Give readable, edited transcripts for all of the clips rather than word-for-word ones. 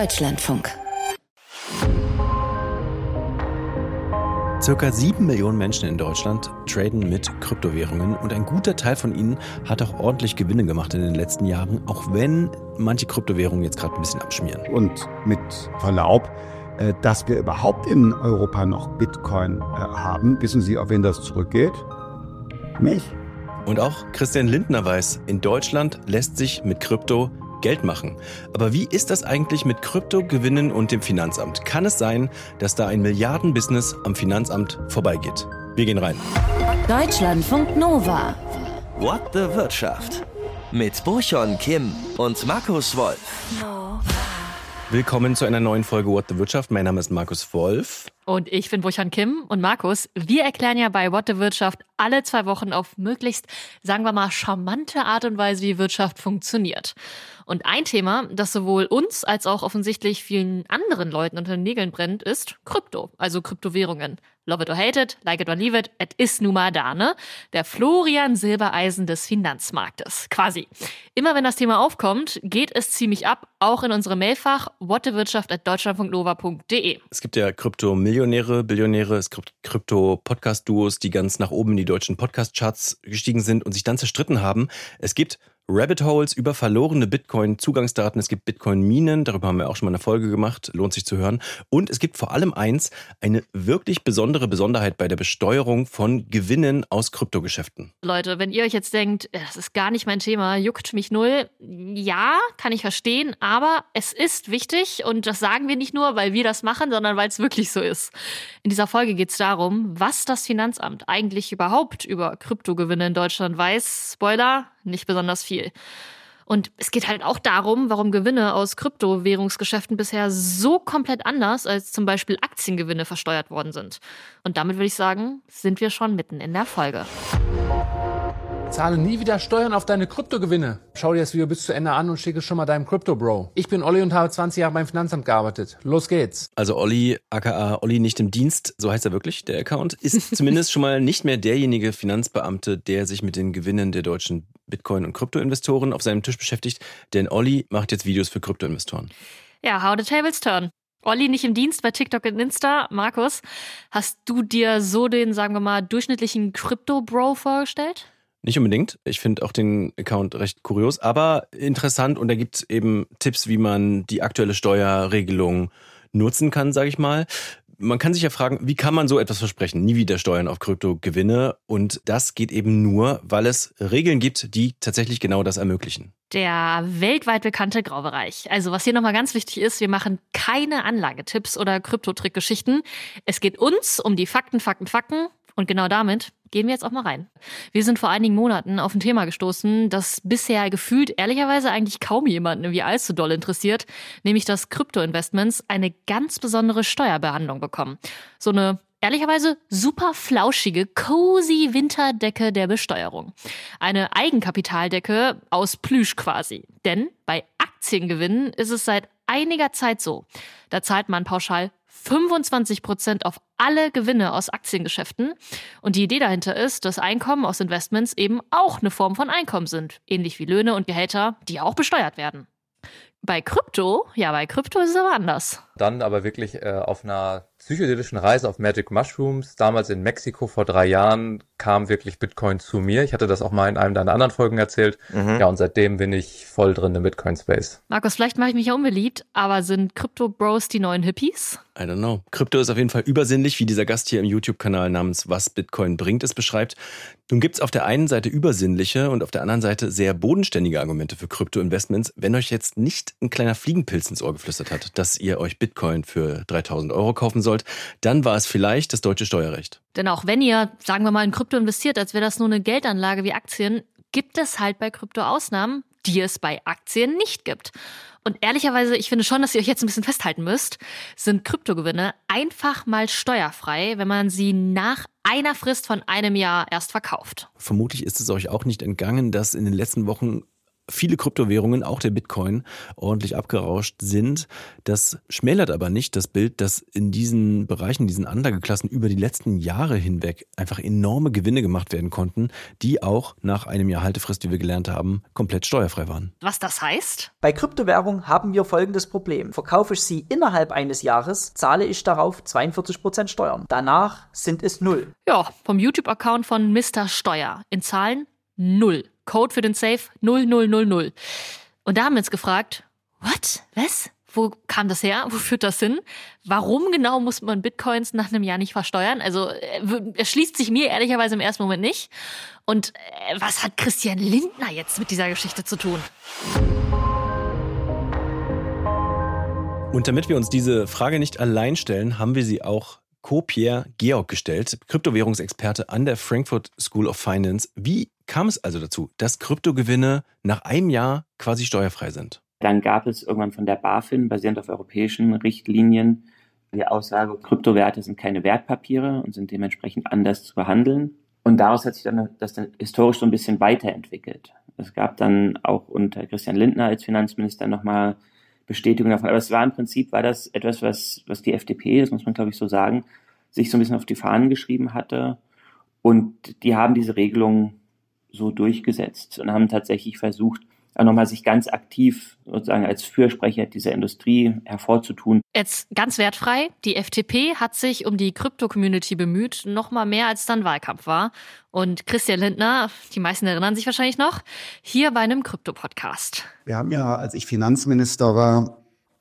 Deutschlandfunk. Circa 7 Millionen Menschen in Deutschland traden mit Kryptowährungen und ein guter Teil von ihnen hat auch ordentlich Gewinne gemacht in den letzten Jahren, auch wenn manche Kryptowährungen jetzt gerade ein bisschen abschmieren. Und mit Verlaub, dass wir überhaupt in Europa noch Bitcoin haben, wissen Sie, auf wen das zurückgeht? Mich. Und auch Christian Lindner weiß, in Deutschland lässt sich mit Krypto Geld machen. Aber wie ist das eigentlich mit Kryptogewinnen und dem Finanzamt? Kann es sein, dass da ein Milliardenbusiness am Finanzamt vorbeigeht? Wir gehen rein. Deutschlandfunk Nova. What the Wirtschaft? Mit Bochon Kim und Markus Wolf. Willkommen zu einer neuen Folge What the Wirtschaft. Mein Name ist Markus Wolf. Und ich bin Bochon Kim und Markus. Wir erklären ja bei What the Wirtschaft alle 2 Wochen auf möglichst, sagen wir mal, charmante Art und Weise, wie Wirtschaft funktioniert. Und ein Thema, das sowohl uns als auch offensichtlich vielen anderen Leuten unter den Nägeln brennt, ist Krypto, also Kryptowährungen. Love it or hate it, like it or leave it, es ist nun mal da, ne? Der Florian Silbereisen des Finanzmarktes, quasi. Immer wenn das Thema aufkommt, geht es ziemlich ab, auch in unserem Mailfach whatthewirtschaft@deutschlandfunknova.de. Es gibt ja Krypto-Millionäre, Billionäre, es gibt Krypto-Podcast-Duos, die ganz nach oben in die deutschen Podcast-Charts gestiegen sind und sich dann zerstritten haben. Es gibt Rabbit Holes über verlorene Bitcoin-Zugangsdaten. Es gibt Bitcoin-Minen, darüber haben wir auch schon mal eine Folge gemacht, lohnt sich zu hören. Und es gibt vor allem eine wirklich besondere Besonderheit bei der Besteuerung von Gewinnen aus Kryptogeschäften. Leute, wenn ihr euch jetzt denkt, das ist gar nicht mein Thema, juckt mich null, ja, kann ich verstehen, aber es ist wichtig und das sagen wir nicht nur, weil wir das machen, sondern weil es wirklich so ist. In dieser Folge geht es darum, was das Finanzamt eigentlich überhaupt über Kryptogewinne in Deutschland weiß. Spoiler, nicht besonders viel. Und es geht halt auch darum, warum Gewinne aus Kryptowährungsgeschäften bisher so komplett anders als zum Beispiel Aktiengewinne versteuert worden sind. Und damit würde ich sagen, sind wir schon mitten in der Folge. Zahle nie wieder Steuern auf deine Kryptogewinne. Schau dir das Video bis zu Ende an und schicke es schon mal deinem Krypto-Bro. Ich bin Olli und habe 20 Jahre beim Finanzamt gearbeitet. Los geht's. Also Olli, aka Olli nicht im Dienst, so heißt er wirklich, der Account, ist zumindest schon mal nicht mehr derjenige Finanzbeamte, der sich mit den Gewinnen der deutschen Bitcoin- und Kryptoinvestoren auf seinem Tisch beschäftigt. Denn Olli macht jetzt Videos für Kryptoinvestoren. Ja, how the tables turn. Olli nicht im Dienst bei TikTok und Insta. Markus, hast du dir so den, sagen wir mal, durchschnittlichen Krypto-Bro vorgestellt? Nicht unbedingt. Ich finde auch den Account recht kurios, aber interessant. Und da gibt es eben Tipps, wie man die aktuelle Steuerregelung nutzen kann, sage ich mal. Man kann sich ja fragen, wie kann man so etwas versprechen? Nie wieder Steuern auf Kryptogewinne. Und das geht eben nur, weil es Regeln gibt, die tatsächlich genau das ermöglichen. Der weltweit bekannte Graubereich. Also was hier nochmal ganz wichtig ist, wir machen keine Anlagetipps oder Kryptotrickgeschichten. Es geht uns um die Fakten. Und genau damit gehen wir jetzt auch mal rein. Wir sind vor einigen Monaten auf ein Thema gestoßen, das bisher gefühlt ehrlicherweise eigentlich kaum jemanden irgendwie allzu doll interessiert, nämlich dass Kryptoinvestments eine ganz besondere Steuerbehandlung bekommen. So eine ehrlicherweise super flauschige, cozy Winterdecke der Besteuerung. Eine Eigenkapitaldecke aus Plüsch quasi. Denn bei Aktiengewinnen ist es seit einiger Zeit so. Da zahlt man pauschal 25% auf alle Gewinne aus Aktiengeschäften. Und die Idee dahinter ist, dass Einkommen aus Investments eben auch eine Form von Einkommen sind. Ähnlich wie Löhne und Gehälter, die auch besteuert werden. Bei Krypto ist es aber anders. Dann aber wirklich auf einer psychedelischen Reise auf Magic Mushrooms, damals in Mexiko vor 3 Jahren, kam wirklich Bitcoin zu mir. Ich hatte das auch mal in einem deiner anderen Folgen erzählt. Ja, und seitdem bin ich voll drin im Bitcoin-Space. Markus, vielleicht mache ich mich ja unbeliebt, aber sind Krypto-Bros die neuen Hippies? I don't know. Krypto ist auf jeden Fall übersinnlich, wie dieser Gast hier im YouTube-Kanal namens Was Bitcoin bringt es beschreibt. Nun gibt es auf der einen Seite übersinnliche und auf der anderen Seite sehr bodenständige Argumente für Krypto-Investments. Wenn euch jetzt nicht ein kleiner Fliegenpilz ins Ohr geflüstert hat, dass ihr euch Bitcoin für 3.000 € kaufen sollt, dann war es vielleicht das deutsche Steuerrecht. Denn auch wenn ihr, sagen wir mal, in Krypto investiert, als wäre das nur eine Geldanlage wie Aktien, gibt es halt bei Krypto Ausnahmen, die es bei Aktien nicht gibt. Und ehrlicherweise, ich finde schon, dass ihr euch jetzt ein bisschen festhalten müsst, sind Kryptogewinne einfach mal steuerfrei, wenn man sie nach einer Frist von einem Jahr erst verkauft. Vermutlich ist es euch auch nicht entgangen, dass in den letzten Wochen viele Kryptowährungen, auch der Bitcoin, ordentlich abgerauscht sind. Das schmälert aber nicht das Bild, dass in diesen Bereichen, diesen Anlageklassen über die letzten Jahre hinweg einfach enorme Gewinne gemacht werden konnten, die auch nach einem Jahr Haltefrist, wie wir gelernt haben, komplett steuerfrei waren. Was das heißt? Bei Kryptowährung haben wir folgendes Problem. Verkaufe ich sie innerhalb eines Jahres, zahle ich darauf 42% Steuern. Danach sind es 0. Ja, vom YouTube-Account von Mr. Steuer. In Zahlen 0. Code für den Safe 0000. Und da haben wir uns gefragt, what? Was? Wo kam das her? Wo führt das hin? Warum genau muss man Bitcoins nach einem Jahr nicht versteuern? Also erschließt sich mir ehrlicherweise im ersten Moment nicht. Und was hat Christian Lindner jetzt mit dieser Geschichte zu tun? Und damit wir uns diese Frage nicht allein stellen, haben wir sie auch Co-Pierre Georg gestellt, Kryptowährungsexperte an der Frankfurt School of Finance. Wie kam es also dazu, dass Kryptogewinne nach einem Jahr quasi steuerfrei sind? Dann gab es irgendwann von der BaFin, basierend auf europäischen Richtlinien, die Aussage, Kryptowerte sind keine Wertpapiere und sind dementsprechend anders zu behandeln. Und daraus hat sich dann das historisch so ein bisschen weiterentwickelt. Es gab dann auch unter Christian Lindner als Finanzminister nochmal Bestätigung davon. Aber es war im Prinzip, war das etwas, was die FDP, das muss man glaube ich so sagen, sich so ein bisschen auf die Fahnen geschrieben hatte. Und die haben diese Regelung so durchgesetzt und haben tatsächlich versucht, auch nochmal sich ganz aktiv sozusagen als Fürsprecher dieser Industrie hervorzutun. Jetzt ganz wertfrei. Die FDP hat sich um die Krypto-Community bemüht, noch mal mehr als dann Wahlkampf war. Und Christian Lindner, die meisten erinnern sich wahrscheinlich noch, hier bei einem Krypto-Podcast. Wir haben ja, als ich Finanzminister war,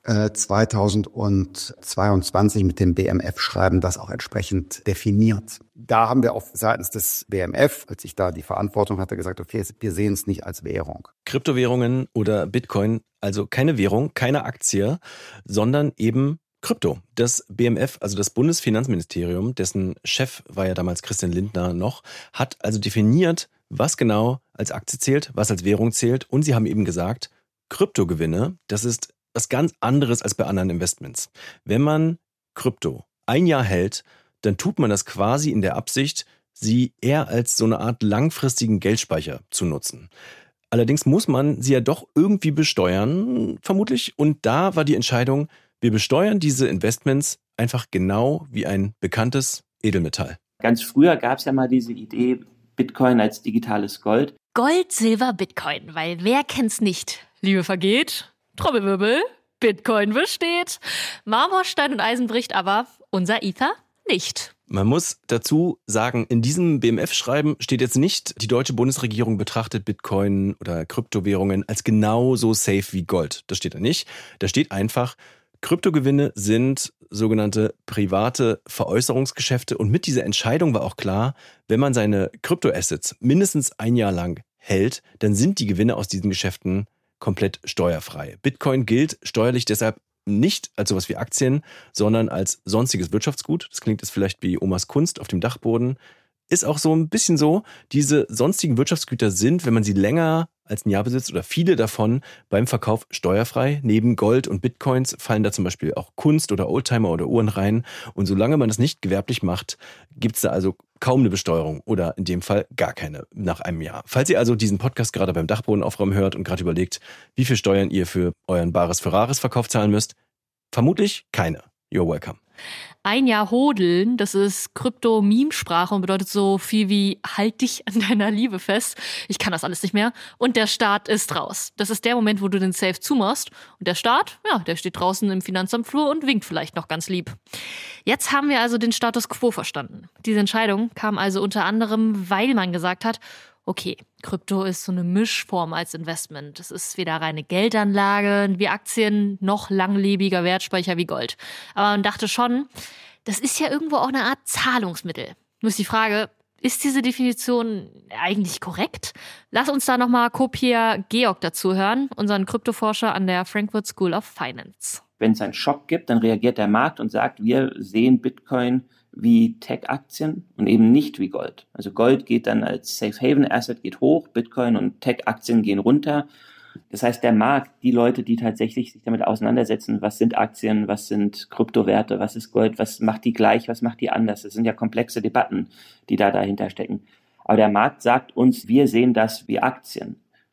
2022 mit dem BMF-Schreiben das auch entsprechend definiert. Da haben wir auch seitens des BMF, als ich da die Verantwortung hatte, gesagt, okay, wir sehen es nicht als Währung. Kryptowährungen oder Bitcoin, also keine Währung, keine Aktie, sondern eben Krypto. Das BMF, also das Bundesfinanzministerium, dessen Chef war ja damals Christian Lindner noch, hat also definiert, was genau als Aktie zählt, was als Währung zählt. Und sie haben eben gesagt, Kryptogewinne, das ist was ganz anderes als bei anderen Investments. Wenn man Krypto ein Jahr hält, dann tut man das quasi in der Absicht, sie eher als so eine Art langfristigen Geldspeicher zu nutzen. Allerdings muss man sie ja doch irgendwie besteuern, vermutlich. Und da war die Entscheidung, wir besteuern diese Investments einfach genau wie ein bekanntes Edelmetall. Ganz früher gab es ja mal diese Idee, Bitcoin als digitales Gold. Gold, Silber, Bitcoin, weil wer kennt's nicht? Liebe vergeht, Trommelwirbel, Bitcoin besteht, Marmorstein und Eisen bricht, aber unser Ether nicht. Man muss dazu sagen, in diesem BMF-Schreiben steht jetzt nicht, die deutsche Bundesregierung betrachtet Bitcoin oder Kryptowährungen als genauso safe wie Gold. Das steht da nicht. Da steht einfach, Kryptogewinne sind sogenannte private Veräußerungsgeschäfte. Und mit dieser Entscheidung war auch klar, wenn man seine Kryptoassets mindestens ein Jahr lang hält, dann sind die Gewinne aus diesen Geschäften komplett steuerfrei. Bitcoin gilt steuerlich deshalb nicht als sowas wie Aktien, sondern als sonstiges Wirtschaftsgut. Das klingt jetzt vielleicht wie Omas Kunst auf dem Dachboden. Ist auch so ein bisschen so, diese sonstigen Wirtschaftsgüter sind, wenn man sie länger als ein Jahr besitzt oder viele davon beim Verkauf steuerfrei. Neben Gold und Bitcoins fallen da zum Beispiel auch Kunst oder Oldtimer oder Uhren rein. Und solange man das nicht gewerblich macht, gibt es da also kaum eine Besteuerung oder in dem Fall gar keine nach einem Jahr. Falls ihr also diesen Podcast gerade beim Dachboden aufräumen hört und gerade überlegt, wie viel Steuern ihr für euren Bares Ferraris Verkauf zahlen müsst, vermutlich keine. You're welcome. Ein Jahr hodeln, das ist Krypto-Meme-Sprache und bedeutet so viel wie halt dich an deiner Liebe fest. Ich kann das alles nicht mehr. Und der Staat ist raus. Das ist der Moment, wo du den Safe zumachst. Und der Staat, ja, der steht draußen im Finanzamtflur und winkt vielleicht noch ganz lieb. Jetzt haben wir also den Status quo verstanden. Diese Entscheidung kam also unter anderem, weil man gesagt hat, okay, Krypto ist so eine Mischform als Investment. Es ist weder reine Geldanlage wie Aktien, noch langlebiger Wertspeicher wie Gold. Aber man dachte schon, das ist ja irgendwo auch eine Art Zahlungsmittel. Nur ist die Frage, ist diese Definition eigentlich korrekt? Lass uns da nochmal Co-Pierre Georg dazu hören, unseren Kryptoforscher an der Frankfurt School of Finance. Wenn es einen Schock gibt, dann reagiert der Markt und sagt, wir sehen Bitcoin wie Tech-Aktien und eben nicht wie Gold. Also Gold geht dann als Safe-Haven-Asset geht hoch, Bitcoin und Tech-Aktien gehen runter. Das heißt, der Markt, die Leute, die tatsächlich sich damit auseinandersetzen, was sind Aktien, was sind Kryptowerte, was ist Gold, was macht die gleich, was macht die anders. Das sind ja komplexe Debatten, die da dahinter stecken. Aber der Markt sagt uns, wir sehen das wie Aktien.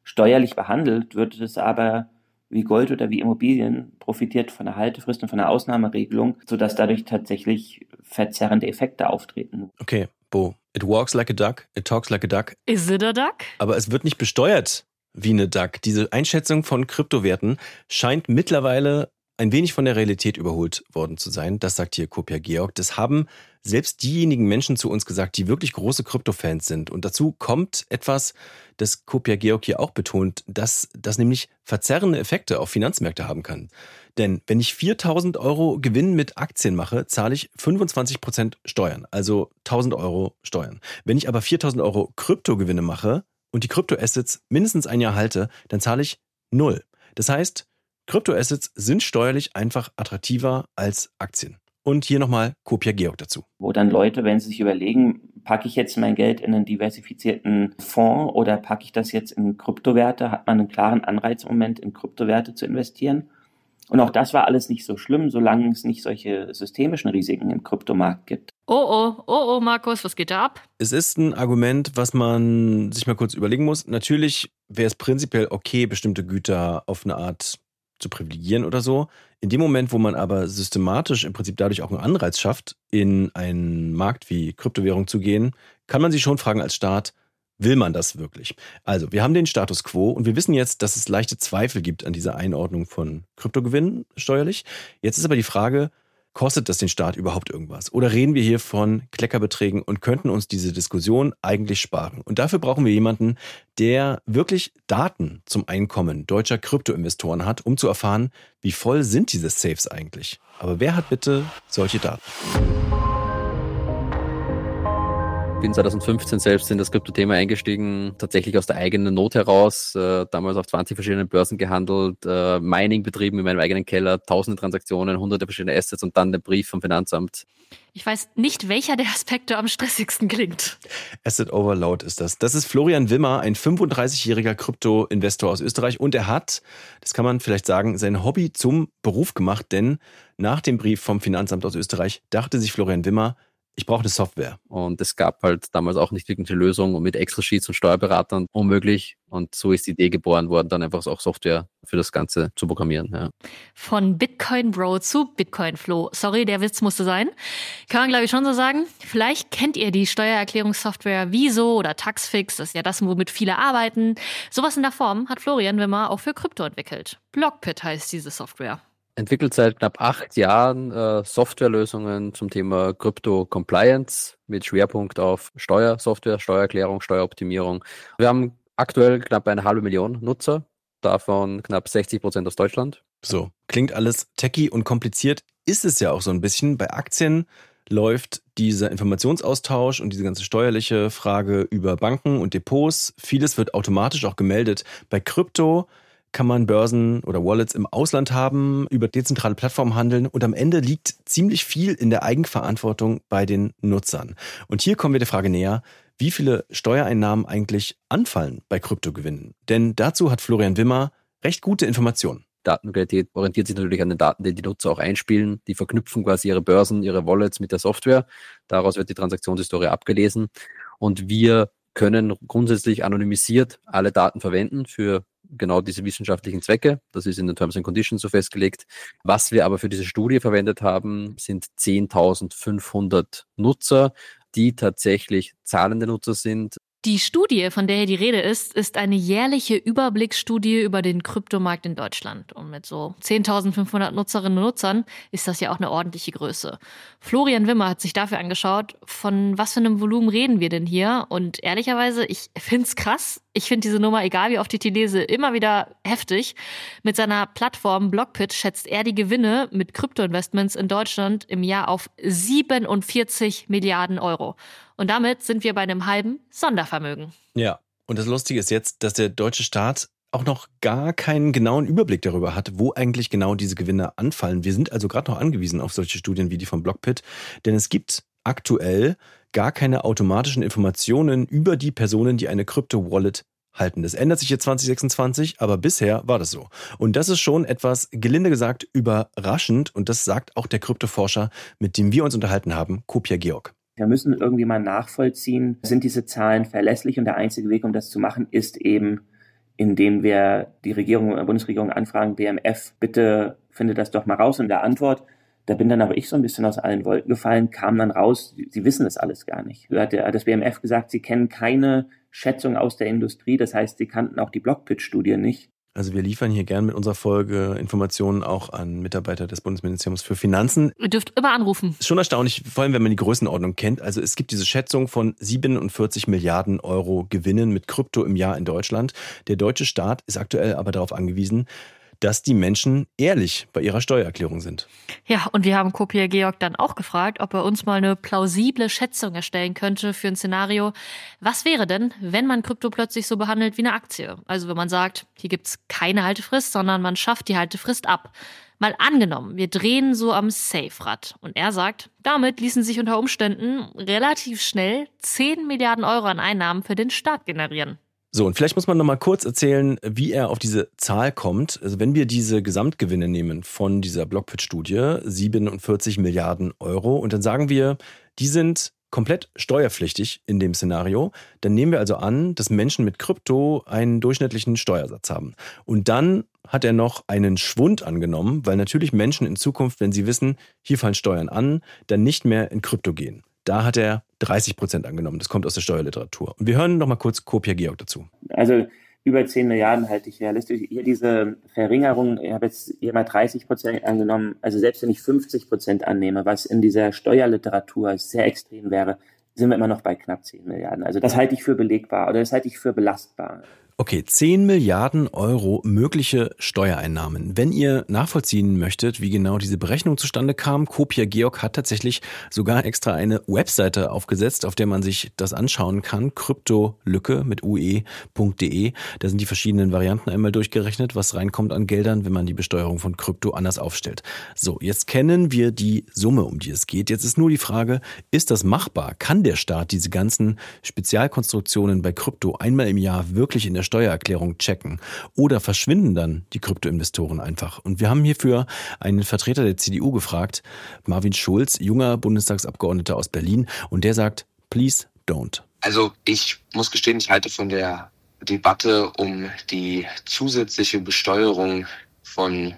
steuerlich behandelt, wird es aber wie Gold oder wie Immobilien profitiert von der Haltefrist und von der Ausnahmeregelung, sodass dadurch tatsächlich verzerrende Effekte auftreten. Okay, Bo, it walks like a duck, it talks like a duck. Is it a duck? Aber es wird nicht besteuert wie eine duck. Diese Einschätzung von Kryptowerten scheint mittlerweile ein wenig von der Realität überholt worden zu sein. Das sagt hier Kopia Georg. Das haben selbst diejenigen Menschen zu uns gesagt, die wirklich große Krypto-Fans sind. Und dazu kommt etwas, das Kopia Georg hier auch betont, dass das nämlich verzerrende Effekte auf Finanzmärkte haben kann. Denn wenn ich 4.000 € Gewinn mit Aktien mache, zahle ich 25% Steuern, also 1.000 € Steuern. Wenn ich aber 4.000 € Kryptogewinne mache und die Kryptoassets mindestens ein Jahr halte, dann zahle ich 0. Das heißt, Kryptoassets sind steuerlich einfach attraktiver als Aktien. Und hier nochmal Kopia Georg dazu. Wo dann Leute, wenn sie sich überlegen, packe ich jetzt mein Geld in einen diversifizierten Fonds oder packe ich das jetzt in Kryptowerte, hat man einen klaren Anreiz im Moment in Kryptowerte zu investieren. Und auch das war alles nicht so schlimm, solange es nicht solche systemischen Risiken im Kryptomarkt gibt. Oh, Markus, was geht da ab? Es ist ein Argument, was man sich mal kurz überlegen muss. Natürlich wäre es prinzipiell okay, bestimmte Güter auf eine Art zu privilegieren oder so. In dem Moment, wo man aber systematisch im Prinzip dadurch auch einen Anreiz schafft, in einen Markt wie Kryptowährung zu gehen, kann man sich schon fragen als Staat, will man das wirklich? Also, wir haben den Status quo und wir wissen jetzt, dass es leichte Zweifel gibt an dieser Einordnung von Kryptogewinnen steuerlich. Jetzt ist aber die Frage, kostet das den Staat überhaupt irgendwas? Oder reden wir hier von Kleckerbeträgen und könnten uns diese Diskussion eigentlich sparen? Und dafür brauchen wir jemanden, der wirklich Daten zum Einkommen deutscher Kryptoinvestoren hat, um zu erfahren, wie voll sind diese Safes eigentlich? Aber wer hat bitte solche Daten? Ich bin 2015 selbst in das Kryptothema eingestiegen, tatsächlich aus der eigenen Not heraus, damals auf 20 verschiedenen Börsen gehandelt, Mining betrieben in meinem eigenen Keller, tausende Transaktionen, hunderte verschiedene Assets und dann der Brief vom Finanzamt. Ich weiß nicht, welcher der Aspekte am stressigsten klingt. Asset Overload ist das. Das ist Florian Wimmer, ein 35-jähriger Krypto-Investor aus Österreich und er hat, das kann man vielleicht sagen, sein Hobby zum Beruf gemacht, denn nach dem Brief vom Finanzamt aus Österreich dachte sich Florian Wimmer, ich brauche eine Software. Und es gab halt damals auch nicht wirklich eine Lösung und mit Excel-Sheets und Steuerberatern unmöglich. Und so ist die Idee geboren worden, dann einfach auch Software für das Ganze zu programmieren. Ja. Von Bitcoin Bro zu Bitcoin Flo. Sorry, der Witz musste sein. Kann man, glaube ich, schon so sagen. Vielleicht kennt ihr die Steuererklärungssoftware Wieso oder Taxfix. Das ist ja das, womit viele arbeiten. Sowas in der Form hat Florian Wimmer auch für Krypto entwickelt. Blockpit heißt diese Software. Entwickelt seit knapp 8 Jahren Softwarelösungen zum Thema Crypto-Compliance mit Schwerpunkt auf Steuersoftware, Steuererklärung, Steueroptimierung. Wir haben aktuell knapp 500.000 Nutzer, davon knapp 60% aus Deutschland. So, klingt alles techy und kompliziert, ist es ja auch so ein bisschen. Bei Aktien läuft dieser Informationsaustausch und diese ganze steuerliche Frage über Banken und Depots. Vieles wird automatisch auch gemeldet. Bei Krypto kann man Börsen oder Wallets im Ausland haben, über dezentrale Plattformen handeln und am Ende liegt ziemlich viel in der Eigenverantwortung bei den Nutzern. Und hier kommen wir der Frage näher, wie viele Steuereinnahmen eigentlich anfallen bei Kryptogewinnen. Denn dazu hat Florian Wimmer recht gute Informationen. Datenqualität orientiert sich natürlich an den Daten, die die Nutzer auch einspielen. Die verknüpfen quasi ihre Börsen, ihre Wallets mit der Software. Daraus wird die Transaktionshistorie abgelesen. Und wir können grundsätzlich anonymisiert alle Daten verwenden für genau diese wissenschaftlichen Zwecke. Das ist in den Terms and Conditions so festgelegt. Was wir aber für diese Studie verwendet haben, sind 10.500 Nutzer, die tatsächlich zahlende Nutzer sind. Die Studie, von der hier die Rede ist eine jährliche Überblicksstudie über den Kryptomarkt in Deutschland. Und mit so 10.500 Nutzerinnen und Nutzern ist das ja auch eine ordentliche Größe. Florian Wimmer hat sich dafür angeschaut, von was für einem Volumen reden wir denn hier? Und ehrlicherweise, ich find's krass. Ich finde diese Nummer, egal wie oft ich die lese, immer wieder heftig. Mit seiner Plattform Blockpit schätzt er die Gewinne mit Kryptoinvestments in Deutschland im Jahr auf 47 Milliarden Euro. Und damit sind wir bei einem halben Sondervermögen. Ja, und das Lustige ist jetzt, dass der deutsche Staat auch noch gar keinen genauen Überblick darüber hat, wo eigentlich genau diese Gewinne anfallen. Wir sind also gerade noch angewiesen auf solche Studien wie die von Blockpit, denn es gibt aktuell gar keine automatischen Informationen über die Personen, die eine Krypto-Wallet halten. Das ändert sich jetzt 2026, aber bisher war das so. Und das ist schon etwas, gelinde gesagt, überraschend und das sagt auch der Kryptoforscher, mit dem wir uns unterhalten haben, Kopia Georg. Wir müssen irgendwie mal nachvollziehen, sind diese Zahlen verlässlich und der einzige Weg, um das zu machen, ist eben indem wir die Bundesregierung anfragen, BMF, bitte finde das doch mal raus. Und der Antwort, da bin dann aber ich so ein bisschen aus allen Wolken gefallen, kam dann raus, sie wissen das alles gar nicht. Da hat das BMF gesagt, sie kennen keine Schätzung aus der Industrie, das heißt, sie kannten auch die Blockpitch-Studie nicht. Also wir liefern hier gern mit unserer Folge Informationen auch an Mitarbeiter des Bundesministeriums für Finanzen. Ihr dürft immer anrufen. Ist schon erstaunlich, vor allem wenn man die Größenordnung kennt. Also es gibt diese Schätzung von 47 Milliarden Euro Gewinnen mit Krypto im Jahr in Deutschland. Der deutsche Staat ist aktuell aber darauf angewiesen, dass die Menschen ehrlich bei ihrer Steuererklärung sind. Ja, und wir haben Kopier Georg dann auch gefragt, ob er uns mal eine plausible Schätzung erstellen könnte für ein Szenario. Was wäre denn, wenn man Krypto plötzlich so behandelt wie eine Aktie? Also wenn man sagt, hier gibt's keine Haltefrist, sondern man schafft die Haltefrist ab. Mal angenommen, wir drehen so am Safe-Rad. Und er sagt, damit ließen sich unter Umständen relativ schnell 10 Milliarden Euro an Einnahmen für den Staat generieren. So, und vielleicht muss man noch mal kurz erzählen, wie er auf diese Zahl kommt. Also wenn wir diese Gesamtgewinne nehmen von dieser Blockpitch-Studie, 47 Milliarden Euro, und dann sagen wir, die sind komplett steuerpflichtig in dem Szenario, dann nehmen wir also an, dass Menschen mit Krypto einen durchschnittlichen Steuersatz haben. Und dann hat er noch einen Schwund angenommen, weil natürlich Menschen in Zukunft, wenn sie wissen, hier fallen Steuern an, dann nicht mehr in Krypto gehen. Da hat er 30% angenommen. Das kommt aus der Steuerliteratur. Und wir hören noch mal kurz Kopier Georg dazu. Also über 10 Milliarden halte ich realistisch. Hier diese Verringerung, ich habe jetzt hier mal 30% angenommen. Also selbst wenn ich 50% annehme, was in dieser Steuerliteratur sehr extrem wäre, sind wir immer noch bei knapp 10 Milliarden. Also das halte ich für belegbar oder das halte ich für belastbar. Okay, 10 Milliarden Euro mögliche Steuereinnahmen. Wenn ihr nachvollziehen möchtet, wie genau diese Berechnung zustande kam, Kopier Georg hat tatsächlich sogar extra eine Webseite aufgesetzt, auf der man sich das anschauen kann. Kryptolücke mit ue.de. Da sind die verschiedenen Varianten einmal durchgerechnet, was reinkommt an Geldern, wenn man die Besteuerung von Krypto anders aufstellt. So, jetzt kennen wir die Summe, um die es geht. Jetzt ist nur die Frage, ist das machbar? Kann der Staat diese ganzen Spezialkonstruktionen bei Krypto einmal im Jahr wirklich in der Steuererklärung checken? Oder verschwinden dann die Kryptoinvestoren einfach? Und wir haben hierfür einen Vertreter der CDU gefragt, Marvin Schulz, junger Bundestagsabgeordneter aus Berlin, und der sagt, please don't. Also ich muss gestehen, ich halte von der Debatte um die zusätzliche Besteuerung von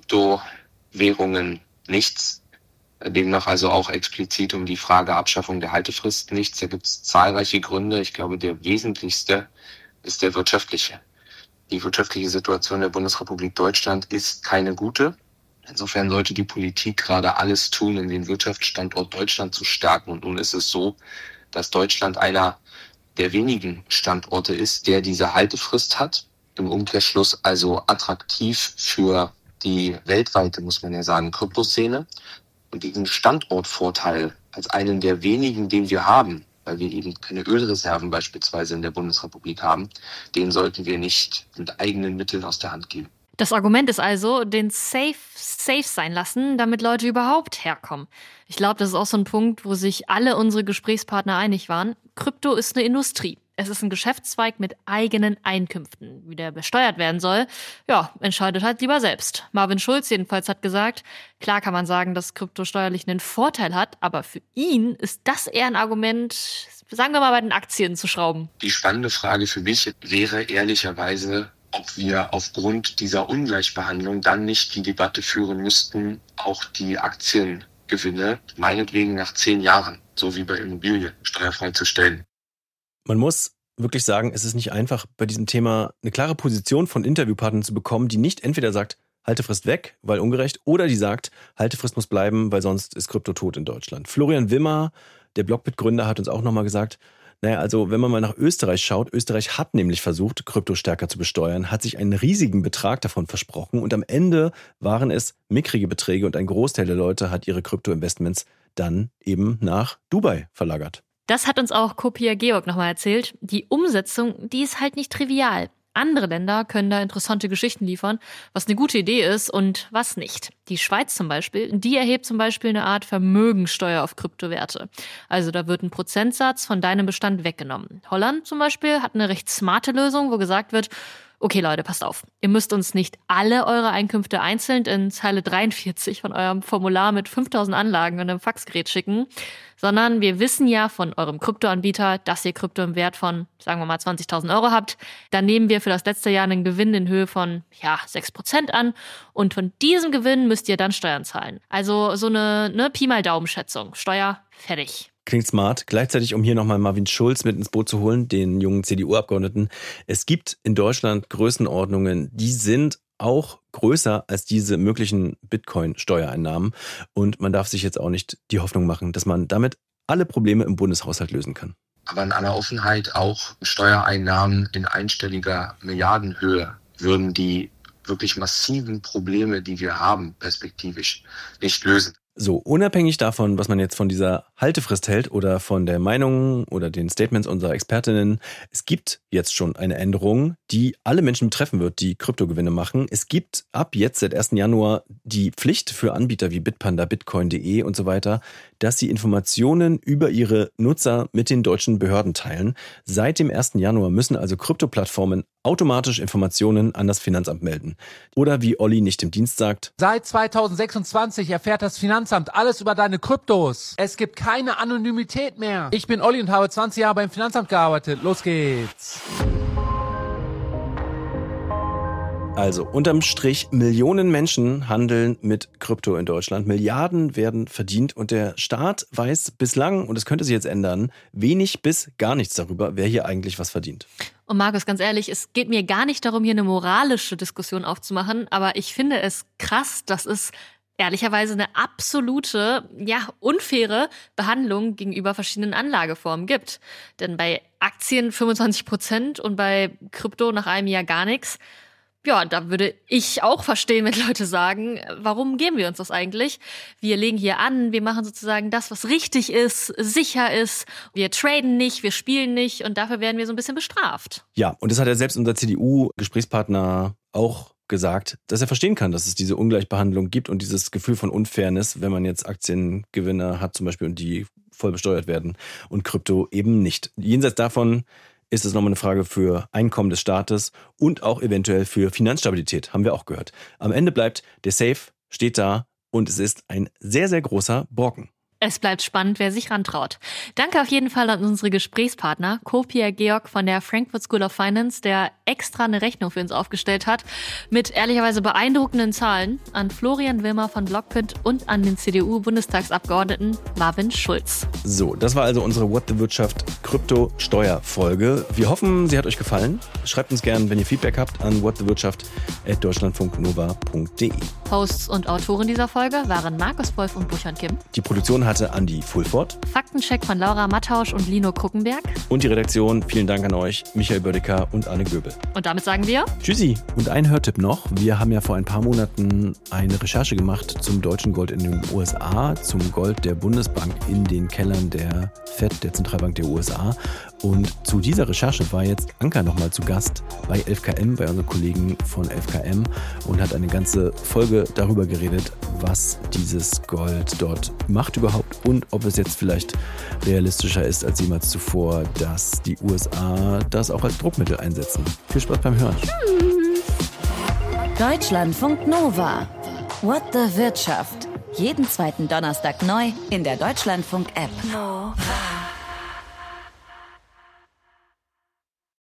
Kryptowährungen nichts. Demnach also auch explizit um die Frage Abschaffung der Haltefrist nichts. Da gibt es zahlreiche Gründe. Ich glaube, der wesentlichste ist der wirtschaftliche. Die wirtschaftliche Situation der Bundesrepublik Deutschland ist keine gute. Insofern sollte die Politik gerade alles tun, um den Wirtschaftsstandort Deutschland zu stärken. Und nun ist es so, dass Deutschland einer der wenigen Standorte ist, der diese Haltefrist hat. Im Umkehrschluss also attraktiv für die weltweite, muss man ja sagen, Kryptoszene. Und diesen Standortvorteil als einen der wenigen, den wir haben, weil wir eben keine Ölreserven beispielsweise in der Bundesrepublik haben, den sollten wir nicht mit eigenen Mitteln aus der Hand geben. Das Argument ist also, den safe sein lassen, damit Leute überhaupt herkommen. Ich glaube, das ist auch so ein Punkt, wo sich alle unsere Gesprächspartner einig waren. Krypto ist eine Industrie. Es ist ein Geschäftszweig mit eigenen Einkünften. Wie der besteuert werden soll, ja, entscheidet halt lieber selbst. Marvin Schulz jedenfalls hat gesagt, klar kann man sagen, dass Krypto steuerlich einen Vorteil hat, aber für ihn ist das eher ein Argument, sagen wir mal, bei den Aktien zu schrauben. Die spannende Frage für mich wäre ehrlicherweise, ob wir aufgrund dieser Ungleichbehandlung dann nicht die Debatte führen müssten, auch die Aktiengewinne meinetwegen nach 10 Jahren, so wie bei Immobilien, steuerfrei zu stellen. Man muss wirklich sagen, es ist nicht einfach, bei diesem Thema eine klare Position von Interviewpartnern zu bekommen, die nicht entweder sagt, Haltefrist weg, weil ungerecht, oder die sagt, Haltefrist muss bleiben, weil sonst ist Krypto tot in Deutschland. Florian Wimmer, der Blockbit-Gründer, hat uns auch nochmal gesagt, naja, also wenn man mal nach Österreich schaut, Österreich hat nämlich versucht, Krypto stärker zu besteuern, hat sich einen riesigen Betrag davon versprochen und am Ende waren es mickrige Beträge und ein Großteil der Leute hat ihre Krypto-Investments dann eben nach Dubai verlagert. Das hat uns auch Kopier Georg nochmal erzählt. Die Umsetzung, die ist halt nicht trivial. Andere Länder können da interessante Geschichten liefern, was eine gute Idee ist und was nicht. Die Schweiz zum Beispiel, die erhebt zum Beispiel eine Art Vermögensteuer auf Kryptowerte. Also da wird ein Prozentsatz von deinem Bestand weggenommen. Holland zum Beispiel hat eine recht smarte Lösung, wo gesagt wird, Okay, Leute, passt auf. Ihr müsst uns nicht alle eure Einkünfte einzeln in Zeile 43 von eurem Formular mit 5000 Anlagen und einem Faxgerät schicken, sondern wir wissen ja von eurem Kryptoanbieter, dass ihr Krypto im Wert von, sagen wir mal, 20.000 Euro habt. Dann nehmen wir für das letzte Jahr einen Gewinn in Höhe von, 6% an und von diesem Gewinn müsst ihr dann Steuern zahlen. Also so eine Pi mal Daumen-Schätzung. Steuer, fertig. Klingt smart. Gleichzeitig, um hier nochmal Marvin Schulz mit ins Boot zu holen, den jungen CDU-Abgeordneten. Es gibt in Deutschland Größenordnungen, die sind auch größer als diese möglichen Bitcoin-Steuereinnahmen. Und man darf sich jetzt auch nicht die Hoffnung machen, dass man damit alle Probleme im Bundeshaushalt lösen kann. Aber in aller Offenheit auch Steuereinnahmen in einstelliger Milliardenhöhe würden die wirklich massiven Probleme, die wir haben, perspektivisch nicht lösen. So, unabhängig davon, was man jetzt von dieser Haltefrist hält oder von der Meinung oder den Statements unserer Expertinnen, es gibt jetzt schon eine Änderung, die alle Menschen betreffen wird, die Kryptogewinne machen. Es gibt ab jetzt, seit 1. Januar, die Pflicht für Anbieter wie Bitpanda, Bitcoin.de und so weiter, dass sie Informationen über ihre Nutzer mit den deutschen Behörden teilen. Seit dem 1. Januar müssen also Kryptoplattformen automatisch Informationen an das Finanzamt melden. Oder wie Olli nicht im Dienst sagt: Seit 2026 erfährt das Finanzamt alles über deine Kryptos. Es gibt keine Anonymität mehr. Ich bin Olli und habe 20 Jahre beim Finanzamt gearbeitet. Los geht's. Also unterm Strich, Millionen Menschen handeln mit Krypto in Deutschland. Milliarden werden verdient und der Staat weiß bislang, und es könnte sich jetzt ändern, wenig bis gar nichts darüber, wer hier eigentlich was verdient. Und Markus, ganz ehrlich, es geht mir gar nicht darum, hier eine moralische Diskussion aufzumachen, aber ich finde es krass, dass es ehrlicherweise eine absolute, unfaire Behandlung gegenüber verschiedenen Anlageformen gibt. Denn bei Aktien 25% und bei Krypto nach einem Jahr gar nichts. Ja, da würde ich auch verstehen, wenn Leute sagen, warum geben wir uns das eigentlich? Wir legen hier an, wir machen sozusagen das, was richtig ist, sicher ist. Wir traden nicht, wir spielen nicht und dafür werden wir so ein bisschen bestraft. Ja, und das hat ja selbst unser CDU-Gesprächspartner auch gesagt, dass er verstehen kann, dass es diese Ungleichbehandlung gibt und dieses Gefühl von Unfairness, wenn man jetzt Aktiengewinne hat zum Beispiel und die voll besteuert werden und Krypto eben nicht. Jenseits davon ist es nochmal eine Frage für Einkommen des Staates und auch eventuell für Finanzstabilität, haben wir auch gehört. Am Ende bleibt, der Safe steht da und es ist ein sehr, sehr großer Brocken. Es bleibt spannend, wer sich rantraut. Danke auf jeden Fall an unsere Gesprächspartner, Co-Pierre Georg von der Frankfurt School of Finance, der extra eine Rechnung für uns aufgestellt hat, mit ehrlicherweise beeindruckenden Zahlen, an Florian Wilmer von Blockpint und an den CDU-Bundestagsabgeordneten Marvin Schulz. So, das war also unsere What the Wirtschaft Krypto-Steuer-Folge. Wir hoffen, sie hat euch gefallen. Schreibt uns gerne, wenn ihr Feedback habt, an whatthewirtschaft@deutschlandfunknova.de. Hosts und Autoren dieser Folge waren Markus Wolf und Buchon Kim. Die Produktion hatte Andi Fulford. Faktencheck von Laura Mattausch und Lino Kruckenberg. Und die Redaktion, vielen Dank an euch, Michael Bödecker und Anne Göbel. Und damit sagen wir Tschüssi. Und ein Hörtipp noch. Wir haben ja vor ein paar Monaten eine Recherche gemacht zum deutschen Gold in den USA, zum Gold der Bundesbank in den Kellern der FED, der Zentralbank der USA. Und zu dieser Recherche war jetzt Anka nochmal zu Gast bei 11KM, bei unseren Kollegen von 11KM und hat eine ganze Folge darüber geredet, was dieses Gold dort macht überhaupt und ob es jetzt vielleicht realistischer ist als jemals zuvor, dass die USA das auch als Druckmittel einsetzen. Viel Spaß beim Hören. Deutschlandfunk Nova. What the Wirtschaft. Jeden zweiten Donnerstag neu in der Deutschlandfunk-App. Nova.